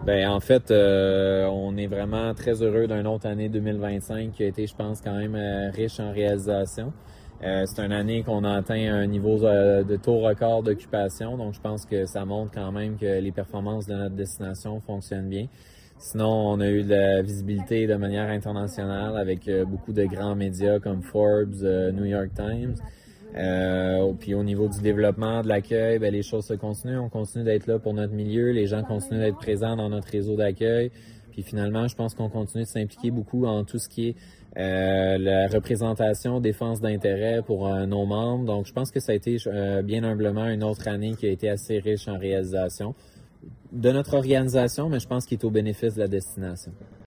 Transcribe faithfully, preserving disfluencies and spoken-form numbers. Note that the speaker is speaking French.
Ben en fait, euh, on est vraiment très heureux d'une autre année deux mille vingt-cinq qui a été, je pense, quand même euh, riche en réalisation. Euh, c'est une année qu'on a atteint un niveau euh, de taux record d'occupation, donc je pense que ça montre quand même que les performances de notre destination fonctionnent bien. Sinon, on a eu de la visibilité de manière internationale avec euh, beaucoup de grands médias comme Forbes, euh, New York Times. Euh, puis au niveau du développement, de l'accueil, ben, les choses se continuent. On continue d'être là pour notre milieu. Les gens continuent d'être présents dans notre réseau d'accueil. Puis finalement, je pense qu'on continue de s'impliquer beaucoup en tout ce qui est euh, la représentation, défense d'intérêt pour euh, nos membres. Donc, je pense que ça a été euh, bien humblement une autre année qui a été assez riche en réalisation de notre organisation, mais je pense qu'il est au bénéfice de la destination.